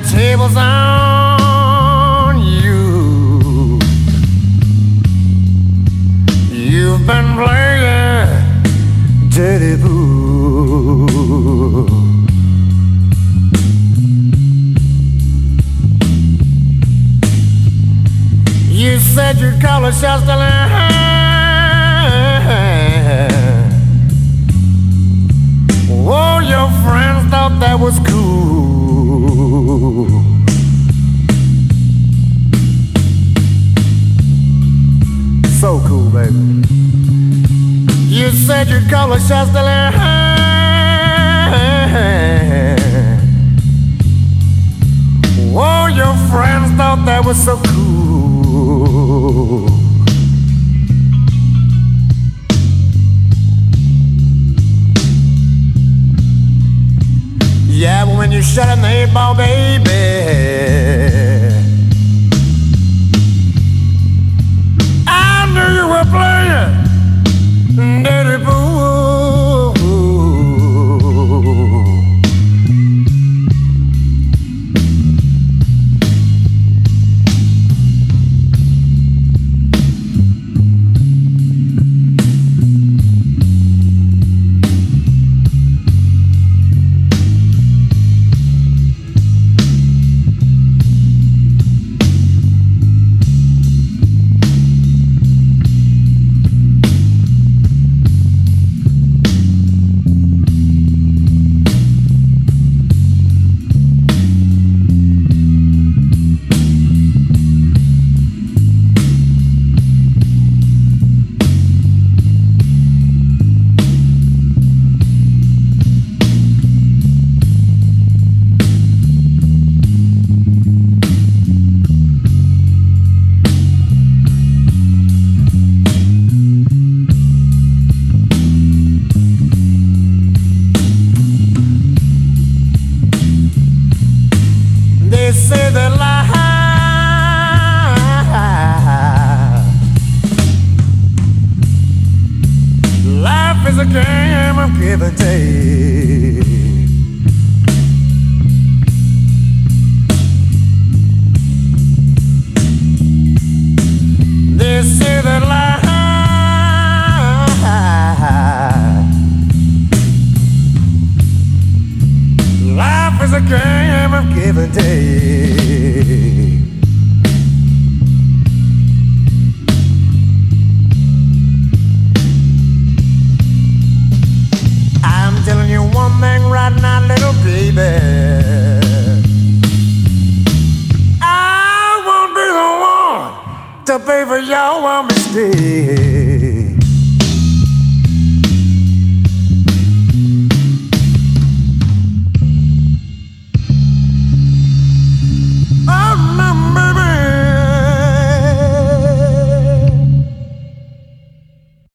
tables on you. You've been playing dirty pool. You said you'd call a shots to line. Oh, your friends thought that was cool. So cool, baby. You said you'd call a shots to line. Oh, your friends thought that was so cool. Yeah, but when you shut in the 8-ball, baby, I knew you were playing dirty pool. They say that life is a game of give and take. They say that life is a game of give and take. I'm telling you one thing right now, little baby, I won't be the one to pay for your mistake.